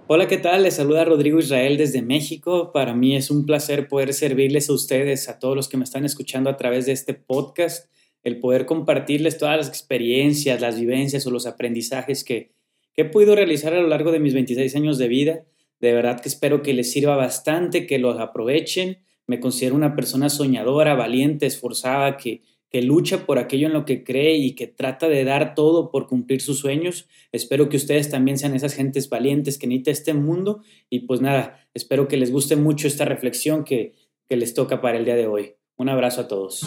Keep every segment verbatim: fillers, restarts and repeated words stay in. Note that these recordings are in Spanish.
Hola, ¿qué tal? Les saluda Rodrigo Israel desde México. Para mí es un placer poder servirles a ustedes, a todos los que me están escuchando a través de este podcast, el poder compartirles todas las experiencias, las vivencias o los aprendizajes que, que he podido realizar a lo largo de mis veintiséis años de vida. De verdad que espero que les sirva bastante, que los aprovechen. Me considero una persona soñadora, valiente, esforzada, que, que lucha por aquello en lo que cree y que trata de dar todo por cumplir sus sueños. Espero que ustedes también sean esas gentes valientes que necesita este mundo y pues nada, espero que les guste mucho esta reflexión que, que les toca para el día de hoy. Un abrazo a todos.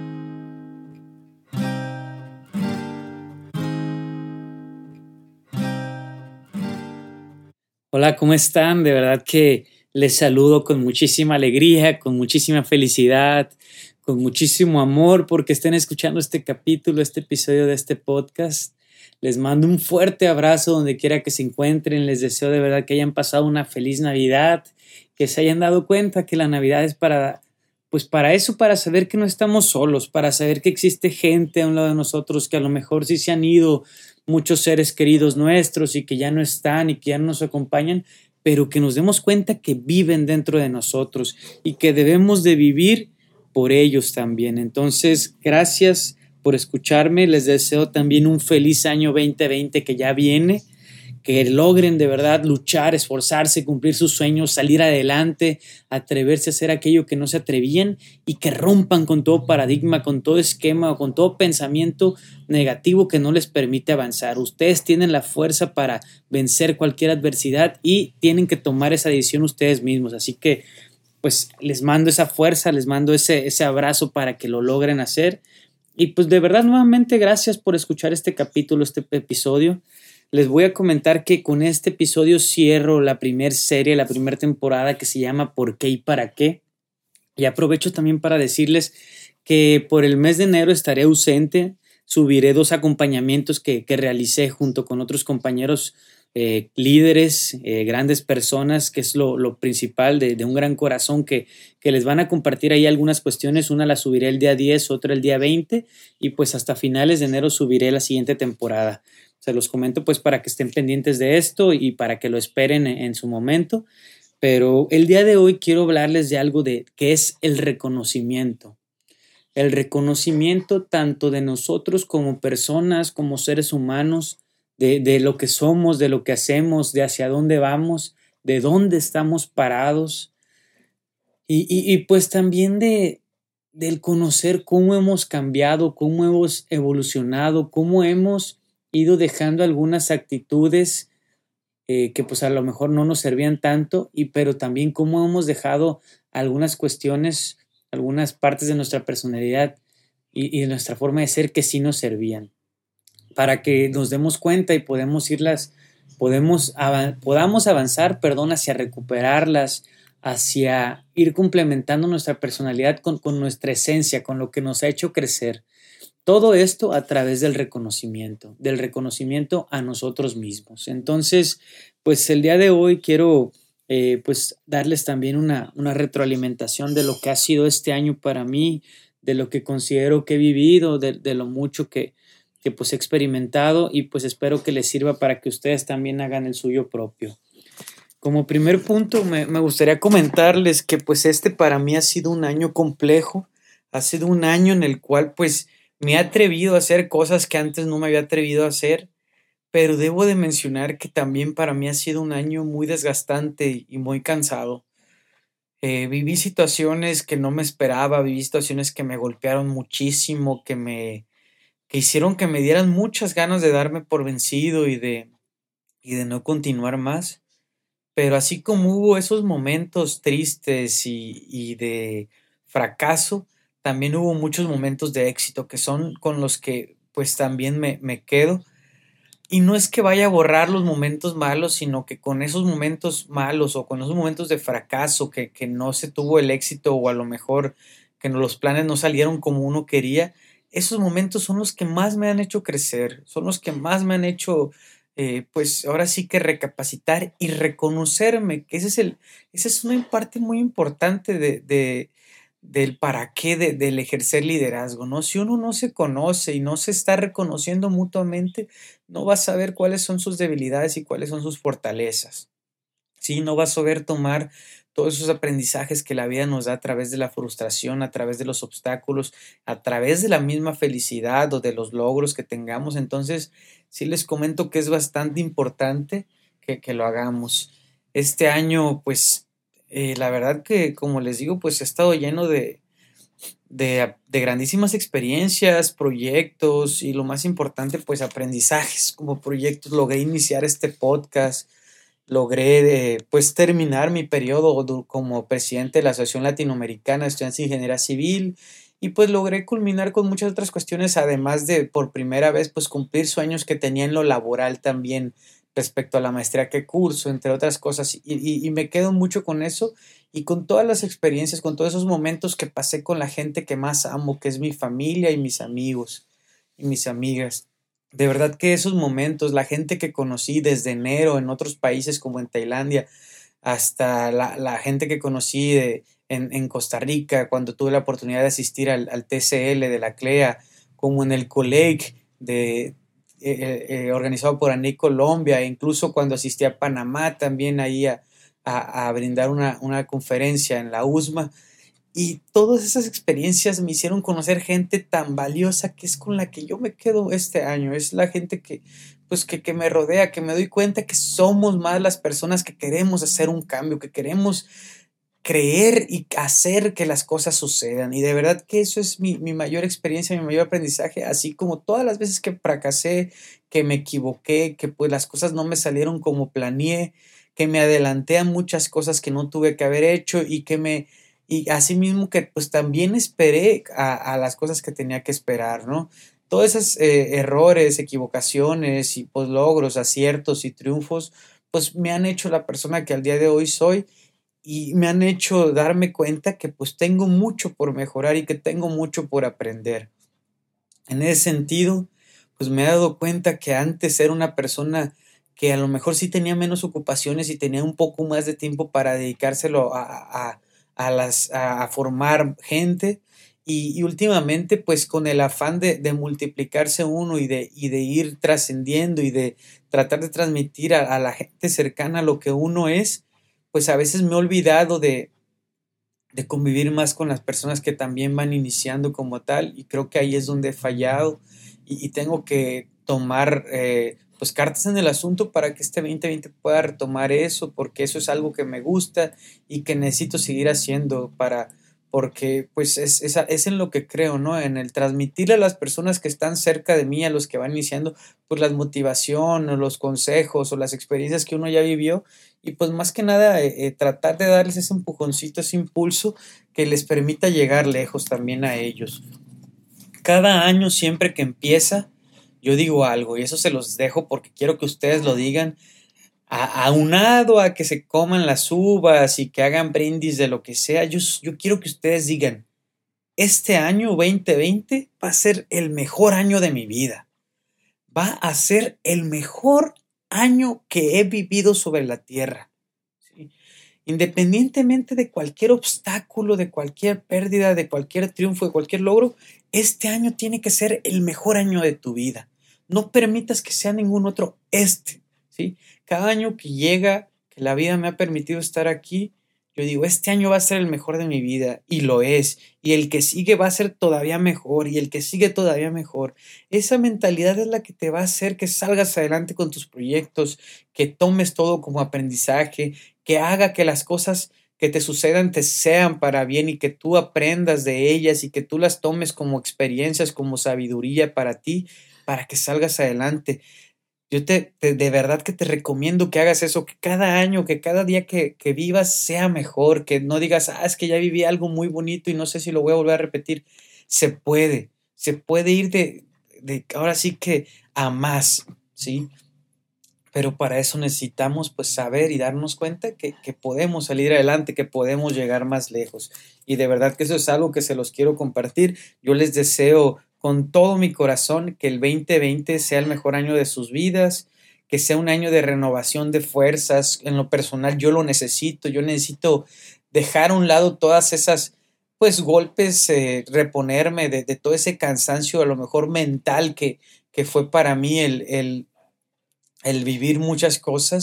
Hola, ¿cómo están? De verdad que les saludo con muchísima alegría, con muchísima felicidad, con muchísimo amor porque estén escuchando este capítulo, este episodio de este podcast. Les mando un fuerte abrazo donde quiera que se encuentren. Les deseo de verdad que hayan pasado una feliz Navidad, que se hayan dado cuenta que la Navidad es para, pues para eso, para saber que no estamos solos, para saber que existe gente a un lado de nosotros que a lo mejor sí se han ido muchos seres queridos nuestros y que ya no están y que ya no nos acompañan, pero que nos demos cuenta que viven dentro de nosotros y que debemos de vivir por ellos también. Entonces, gracias por escucharme. Les deseo también un feliz año veinte veinte que ya viene, que logren de verdad luchar, esforzarse, cumplir sus sueños, salir adelante, atreverse a hacer aquello que no se atrevían y que rompan con todo paradigma, con todo esquema o con todo pensamiento negativo que no les permite avanzar. Ustedes tienen la fuerza para vencer cualquier adversidad y tienen que tomar esa decisión ustedes mismos. Así que pues les mando esa fuerza, les mando ese, ese abrazo para que lo logren hacer. Y pues de verdad nuevamente gracias por escuchar este capítulo, este episodio. Les voy a comentar que con este episodio cierro la primera serie, la primera temporada que se llama ¿Por qué y para qué? Y aprovecho también para decirles que por el mes de enero estaré ausente. Subiré dos acompañamientos que, que realicé junto con otros compañeros eh, líderes, eh, grandes personas, que es lo, lo principal de, de un gran corazón que, que les van a compartir ahí algunas cuestiones. Una la subiré el día diez, otra el día veinte y pues hasta finales de enero subiré la siguiente temporada. Se los comento pues para que estén pendientes de esto y para que lo esperen en, en su momento. Pero el día de hoy quiero hablarles de algo de que es el reconocimiento. El reconocimiento tanto de nosotros como personas, como seres humanos, de, de lo que somos, de lo que hacemos, de hacia dónde vamos, de dónde estamos parados y, y, y pues también de, del conocer cómo hemos cambiado, cómo hemos evolucionado, cómo hemos ido dejando algunas actitudes eh, que pues a lo mejor no nos servían tanto, y, pero también cómo hemos dejado algunas cuestiones, algunas partes de nuestra personalidad y, y de nuestra forma de ser que sí nos servían, para que nos demos cuenta y podemos irlas, podemos, av- podamos avanzar, perdón, hacia recuperarlas, hacia ir complementando nuestra personalidad con, con nuestra esencia, con lo que nos ha hecho crecer. Todo esto a través del reconocimiento, del reconocimiento a nosotros mismos. Entonces, pues el día de hoy quiero eh, pues darles también una, una retroalimentación de lo que ha sido este año para mí, de lo que considero que he vivido, de, de lo mucho que, que pues he experimentado, y pues espero que les sirva para que ustedes también hagan el suyo propio. Como primer punto, me, me gustaría comentarles que pues este para mí ha sido un año complejo, ha sido un año en el cual pues me he atrevido a hacer cosas que antes no me había atrevido a hacer, pero debo de mencionar que también para mí ha sido un año muy desgastante y muy cansado. Eh, viví situaciones que no me esperaba, viví situaciones que me golpearon muchísimo, que me que hicieron que me dieran muchas ganas de darme por vencido y de, y de no continuar más. Pero así como hubo esos momentos tristes y, y de fracaso, también hubo muchos momentos de éxito que son con los que pues también me, me quedo. Y no es que vaya a borrar los momentos malos, sino que con esos momentos malos o con esos momentos de fracaso que, que no se tuvo el éxito, o a lo mejor que no, los planes no salieron como uno quería, esos momentos son los que más me han hecho crecer, son los que más me han hecho, eh, pues ahora sí que recapacitar y reconocerme, que ese es el, esa es una parte muy importante de, de, del para qué de, del ejercer liderazgo, ¿no? Si uno no se conoce y no se está reconociendo mutuamente, no va a saber cuáles son sus debilidades y cuáles son sus fortalezas. Sí, no vas a saber tomar todos esos aprendizajes que la vida nos da a través de la frustración, a través de los obstáculos, a través de la misma felicidad o de los logros que tengamos. Entonces, sí les comento que es bastante importante que, que lo hagamos. Este año, pues, eh, la verdad que, como les digo, pues ha estado lleno de, de, de grandísimas experiencias, proyectos y lo más importante, pues aprendizajes como proyectos. Logré iniciar este podcast. Logré, eh, pues, terminar mi periodo du- como presidente de la Asociación Latinoamericana de Estudiantes de Ingeniería Civil y pues logré culminar con muchas otras cuestiones, además de por primera vez pues cumplir sueños que tenía en lo laboral también respecto a la maestría que curso, entre otras cosas, y, y- y me quedo mucho con eso y con todas las experiencias, con todos esos momentos que pasé con la gente que más amo, que es mi familia y mis amigos y mis amigas. De verdad que esos momentos, la gente que conocí desde enero en otros países como en Tailandia, hasta la, la gente que conocí de- en, en Costa Rica, cuando tuve la oportunidad de asistir al, al T C L de la C L E A, como en el COLEC de, eh, eh, eh, organizado por ANEC Colombia, e incluso cuando asistí a Panamá también ahí a, a- a brindar una, una conferencia en la U S M A. Y todas esas experiencias me hicieron conocer gente tan valiosa que es con la que yo me quedo este año. Es la gente que, pues, que, que me rodea, que me doy cuenta que somos más las personas que queremos hacer un cambio, que queremos creer y hacer que las cosas sucedan. Y de verdad que eso es mi, mi mayor experiencia, mi mayor aprendizaje, así como todas las veces que fracasé, que me equivoqué, que pues las cosas no me salieron como planeé, que me adelanté a muchas cosas que no tuve que haber hecho y que me y así mismo que pues también esperé a, a las cosas que tenía que esperar, ¿no? Todos esos eh, errores, equivocaciones y pues logros, aciertos y triunfos, pues me han hecho la persona que al día de hoy soy y me han hecho darme cuenta que pues tengo mucho por mejorar y que tengo mucho por aprender. En ese sentido, pues me he dado cuenta que antes era una persona que a lo mejor sí tenía menos ocupaciones y tenía un poco más de tiempo para dedicárselo a, a, a las, a, a formar gente. Y, y últimamente, pues con el afán de, de multiplicarse uno y de, y de ir trascendiendo y de tratar de transmitir a, a la gente cercana lo que uno es, pues a veces me he olvidado de, de convivir más con las personas que también van iniciando como tal y creo que ahí es donde he fallado y, y tengo que tomar eh, pues cartas en el asunto para que este veinte veinte pueda retomar eso porque eso es algo que me gusta y que necesito seguir haciendo para porque pues es, es, es en lo que creo, ¿no? En el transmitirle a las personas que están cerca de mí, a los que van iniciando, pues la motivación o los consejos o las experiencias que uno ya vivió y pues más que nada eh, eh, tratar de darles ese empujoncito, ese impulso que les permita llegar lejos también a ellos. Cada año siempre que empieza, yo digo algo y eso se los dejo porque quiero que ustedes lo digan, a, aunado a que se coman las uvas y que hagan brindis de lo que sea, yo, yo quiero que ustedes digan, este año veinte veinte va a ser el mejor año de mi vida, va a ser el mejor año que he vivido sobre la tierra. ¿Sí? Independientemente de cualquier obstáculo, de cualquier pérdida, de cualquier triunfo, de cualquier logro, este año tiene que ser el mejor año de tu vida. No permitas que sea ningún otro este, ¿sí? Cada año que llega, que la vida me ha permitido estar aquí, yo digo, este año va a ser el mejor de mi vida y lo es. Y el que sigue va a ser todavía mejor y el que sigue todavía mejor. Esa mentalidad es la que te va a hacer que salgas adelante con tus proyectos, que tomes todo como aprendizaje, que haga que las cosas que te sucedan te sean para bien y que tú aprendas de ellas y que tú las tomes como experiencias, como sabiduría para ti, para que salgas adelante. Yo te, te de verdad que te recomiendo que hagas eso, que cada año, que cada día que, que vivas sea mejor, que no digas, ah, es que ya viví algo muy bonito y no sé si lo voy a volver a repetir. Se puede, se puede ir de, de ahora sí que a más, ¿sí? Pero para eso necesitamos pues saber y darnos cuenta que, que podemos salir adelante, que podemos llegar más lejos. Y de verdad que eso es algo que se los quiero compartir. Yo les deseo con todo mi corazón que el veinte veinte sea el mejor año de sus vidas, que sea un año de renovación de fuerzas. En lo personal yo lo necesito, yo necesito dejar a un lado todas esas pues golpes, eh, reponerme de, de todo ese cansancio a lo mejor mental que, que fue para mí el, el el vivir muchas cosas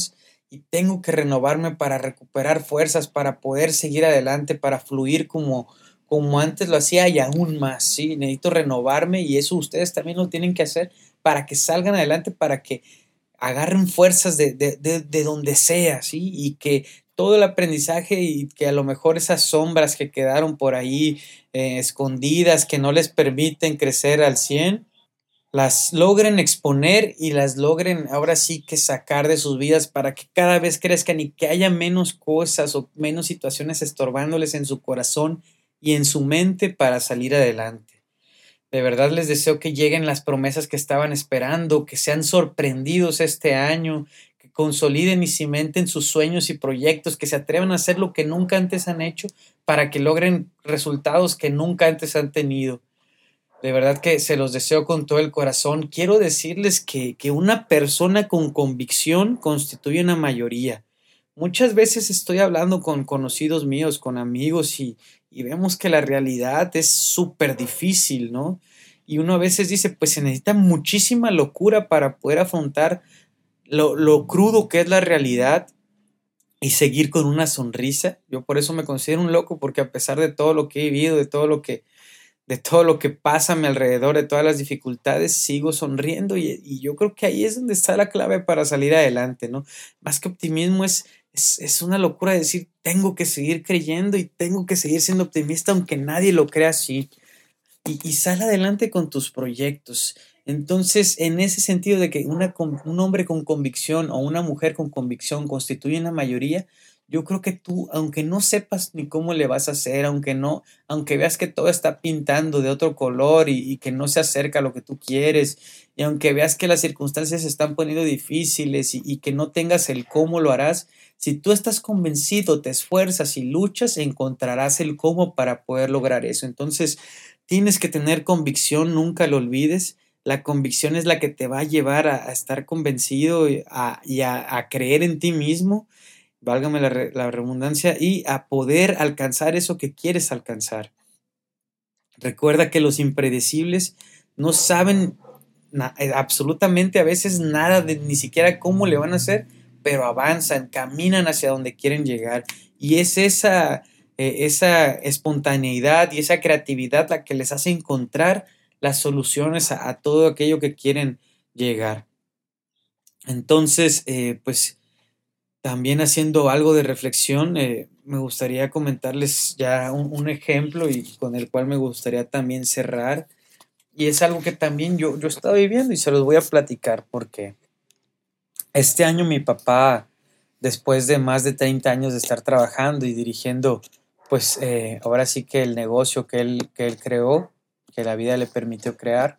y tengo que renovarme para recuperar fuerzas, para poder seguir adelante, para fluir como, como antes lo hacía y aún más, ¿sí? Necesito renovarme y eso ustedes también lo tienen que hacer para que salgan adelante, para que agarren fuerzas de, de, de, de donde sea, ¿sí? Y que todo el aprendizaje y que a lo mejor esas sombras que quedaron por ahí eh, escondidas, que no les permiten crecer al cien, las logren exponer y las logren ahora sí que sacar de sus vidas para que cada vez crezcan y que haya menos cosas o menos situaciones estorbándoles en su corazón y en su mente para salir adelante. De verdad les deseo que lleguen las promesas que estaban esperando, que sean sorprendidos este año, que consoliden y cimenten sus sueños y proyectos, que se atrevan a hacer lo que nunca antes han hecho para que logren resultados que nunca antes han tenido. De verdad que se los deseo con todo el corazón. Quiero decirles que, que una persona con convicción constituye una mayoría. Muchas veces estoy hablando con conocidos míos, con amigos y, y vemos que la realidad es súper difícil, ¿no? Y uno a veces dice, pues se necesita muchísima locura para poder afrontar lo, lo crudo que es la realidad y seguir con una sonrisa. Yo por eso me considero un loco, porque a pesar de todo lo que he vivido, de todo lo que de todo lo que pasa a mi alrededor, de todas las dificultades, sigo sonriendo y, y yo creo que ahí es donde está la clave para salir adelante, ¿no? Más que optimismo es, es, es una locura decir, tengo que seguir creyendo y tengo que seguir siendo optimista aunque nadie lo crea así. Y, y sal adelante con tus proyectos. Entonces, en ese sentido de que una, un hombre con convicción o una mujer con convicción constituye una mayoría, yo creo que tú, aunque no sepas ni cómo le vas a hacer, aunque no, aunque veas que todo está pintando de otro color y, y que no se acerca a lo que tú quieres, y aunque veas que las circunstancias se están poniendo difíciles y, y que no tengas el cómo lo harás, si tú estás convencido, te esfuerzas y luchas, encontrarás el cómo para poder lograr eso. Entonces, tienes que tener convicción, nunca lo olvides. La convicción es la que te va a llevar a, a estar convencido y, a, y a, a creer en ti mismo, válgame la, re, la redundancia, y a poder alcanzar eso que quieres alcanzar. Recuerda que los impredecibles no saben na, absolutamente a veces nada de ni siquiera cómo le van a hacer, pero avanzan, caminan hacia donde quieren llegar. Y es esa, eh, esa espontaneidad y esa creatividad la que les hace encontrar las soluciones a, a todo aquello que quieren llegar. Entonces, eh, pues también haciendo algo de reflexión, eh, me gustaría comentarles ya un, un ejemplo y con el cual me gustaría también cerrar. Y es algo que también yo, yo he estado viviendo y se los voy a platicar porque este año mi papá, después de más de treinta años de estar trabajando y dirigiendo, pues eh, ahora sí que el negocio que él, que él creó, que la vida le permitió crear,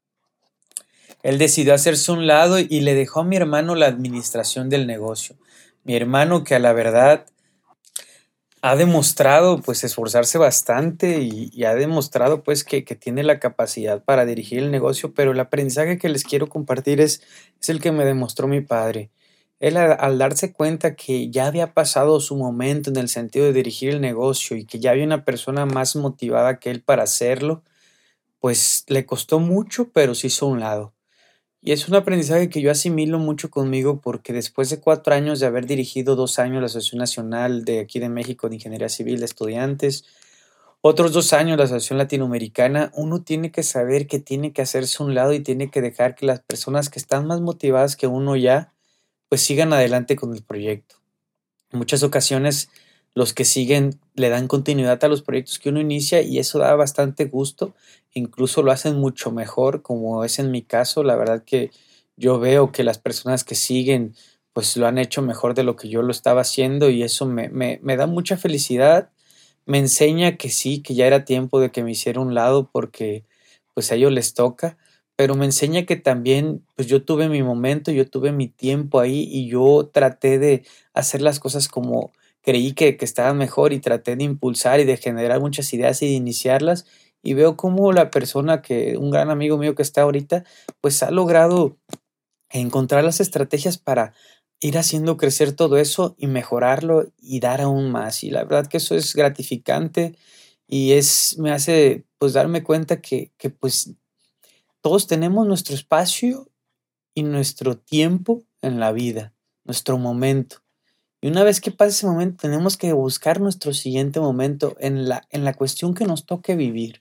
él decidió hacerse a un lado y le dejó a mi hermano la administración del negocio. Mi hermano que a la verdad ha demostrado pues esforzarse bastante y, y ha demostrado pues que, que tiene la capacidad para dirigir el negocio, pero el aprendizaje que les quiero compartir es, es el que me demostró mi padre. Él al, al darse cuenta que ya había pasado su momento en el sentido de dirigir el negocio y que ya había una persona más motivada que él para hacerlo, pues le costó mucho, pero se hizo a un lado. Y es un aprendizaje que yo asimilo mucho conmigo porque después de cuatro años de haber dirigido dos años la Asociación Nacional de aquí de México de Ingeniería Civil de Estudiantes, otros dos años la Asociación Latinoamericana, uno tiene que saber que tiene que hacerse a un lado y tiene que dejar que las personas que están más motivadas que uno ya, pues sigan adelante con el proyecto. En muchas ocasiones los que siguen le dan continuidad a los proyectos que uno inicia y eso da bastante gusto, incluso lo hacen mucho mejor, como es en mi caso. La verdad que yo veo que las personas que siguen pues lo han hecho mejor de lo que yo lo estaba haciendo y eso me, me, me da mucha felicidad, me enseña que sí, que ya era tiempo de que me hiciera un lado porque pues a ellos les toca, pero me enseña que también pues yo tuve mi momento, yo tuve mi tiempo ahí y yo traté de hacer las cosas como creí que, que estaban mejor y traté de impulsar y de generar muchas ideas y de iniciarlas y veo cómo la persona que, un gran amigo mío que está ahorita, pues ha logrado encontrar las estrategias para ir haciendo crecer todo eso y mejorarlo y dar aún más. Y la verdad que eso es gratificante y es, me hace pues darme cuenta que, que pues todos tenemos nuestro espacio y nuestro tiempo en la vida. nuestro momento. Y una vez que pase ese momento, tenemos que buscar nuestro siguiente momento en la, en la cuestión que nos toque vivir.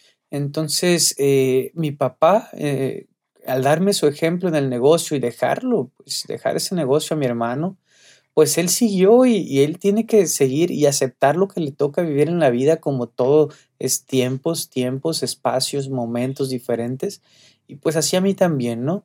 Entonces, eh, mi papá, eh, al darme su ejemplo en el negocio y dejarlo, pues dejar ese negocio a mi hermano, pues él siguió y, y él tiene que seguir y aceptar lo que le toca vivir en la vida, como todo es tiempos, tiempos, espacios, momentos diferentes. Y pues así a mí también, ¿no?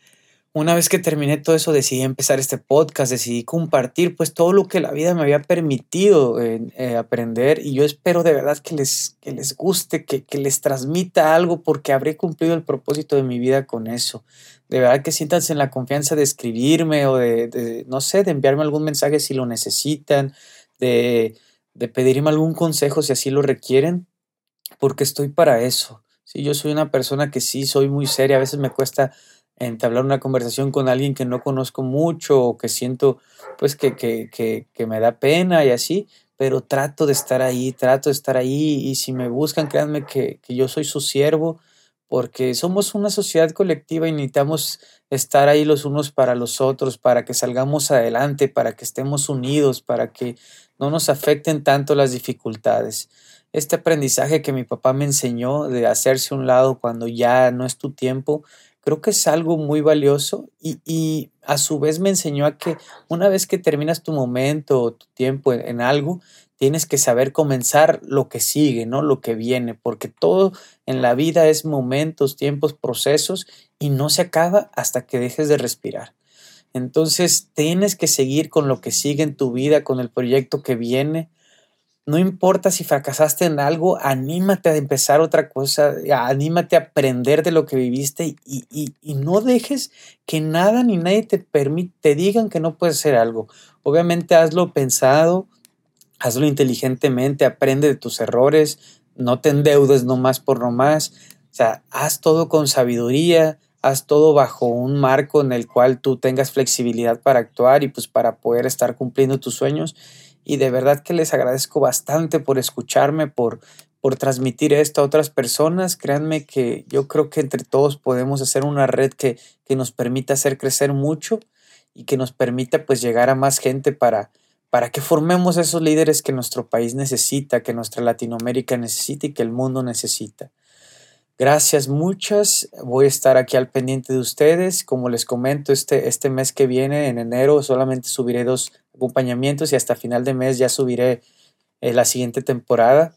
Una vez que terminé todo eso, decidí empezar este podcast, decidí compartir pues todo lo que la vida me había permitido eh, eh, aprender, y yo espero de verdad que les, que les guste, que, que les transmita algo, porque habré cumplido el propósito de mi vida con eso. De verdad que siéntanse en la confianza de escribirme o de, de no sé, de enviarme algún mensaje si lo necesitan, de, de pedirme algún consejo si así lo requieren, porque estoy para eso. Sí, yo soy una persona que sí soy muy seria, a veces me cuesta entablar una conversación con alguien que no conozco mucho o que siento pues que, que, que, que me da pena y así, pero trato de estar ahí, trato de estar ahí, y si me buscan, créanme que, que yo soy su siervo, porque somos una sociedad colectiva y necesitamos estar ahí los unos para los otros, para que salgamos adelante, para que estemos unidos, para que no nos afecten tanto las dificultades. Este aprendizaje que mi papá me enseñó de hacerse a un lado cuando ya no es tu tiempo, creo que es algo muy valioso, y, y a su vez me enseñó a que una vez que terminas tu momento o tu tiempo en, en algo, tienes que saber comenzar lo que sigue, ¿no? Lo que viene, porque todo en la vida es momentos, tiempos, procesos, y no se acaba hasta que dejes de respirar. Entonces tienes que seguir con lo que sigue en tu vida, con el proyecto que viene. No importa si fracasaste en algo, anímate a empezar otra cosa, anímate a aprender de lo que viviste, y, y, y no dejes que nada ni nadie te permite, te digan que no puedes hacer algo. Obviamente hazlo pensado, hazlo inteligentemente, aprende de tus errores, no te endeudes nomás por nomás. O sea, haz todo con sabiduría, haz todo bajo un marco en el cual tú tengas flexibilidad para actuar y pues para poder estar cumpliendo tus sueños. Y de verdad que les agradezco bastante por escucharme, por, por transmitir esto a otras personas. Créanme que yo creo que entre todos podemos hacer una red que, que nos permita hacer crecer mucho y que nos permita pues llegar a más gente para, para que formemos esos líderes que nuestro país necesita, que nuestra Latinoamérica necesita y que el mundo necesita. Gracias muchas, voy a estar aquí al pendiente de ustedes. Como les comento, este, este mes que viene, en enero, solamente subiré dos acompañamientos y hasta final de mes ya subiré eh, la siguiente temporada,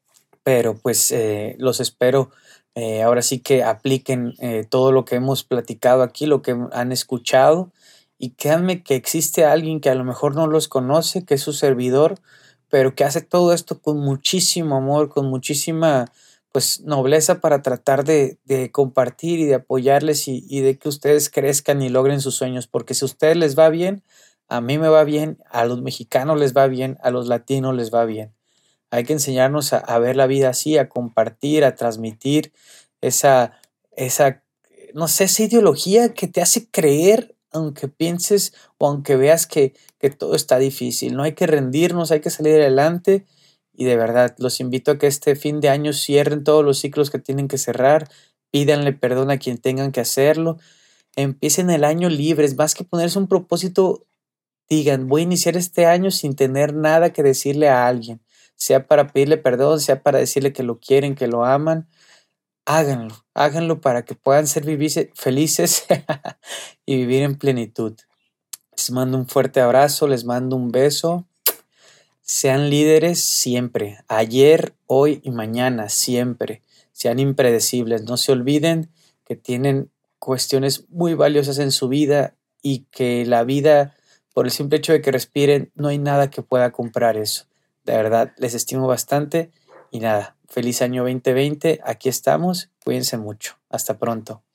pero pues eh, los espero. Eh, ahora sí que apliquen eh, todo lo que hemos platicado aquí, lo que han escuchado, y créanme que existe alguien que a lo mejor no los conoce, que es su servidor, pero que hace todo esto con muchísimo amor, con muchísima pues nobleza, para tratar de, de compartir y de apoyarles, y, y de que ustedes crezcan y logren sus sueños, porque si a ustedes les va bien, a mí me va bien, a los mexicanos les va bien, a los latinos les va bien. Hay que enseñarnos a, a ver la vida así, a compartir, a transmitir esa, esa, no sé, esa ideología que te hace creer, aunque pienses o aunque veas que, que todo está difícil. No hay que rendirnos, hay que salir adelante. Y de verdad, los invito a que este fin de año cierren todos los ciclos que tienen que cerrar, pídanle perdón a quien tengan que hacerlo, empiecen el año libres, más que ponerse un propósito, digan, voy a iniciar este año sin tener nada que decirle a alguien, sea para pedirle perdón, sea para decirle que lo quieren, que lo aman. Háganlo, háganlo para que puedan ser vivice- felices y vivir en plenitud. Les mando un fuerte abrazo, les mando un beso. Sean líderes siempre, ayer, hoy y mañana, siempre. Sean impredecibles, no se olviden que tienen cuestiones muy valiosas en su vida, y que la vida, por el simple hecho de que respiren, no hay nada que pueda comprar eso. De verdad, les estimo bastante y nada, feliz año veinte veinte, aquí estamos, cuídense mucho, hasta pronto.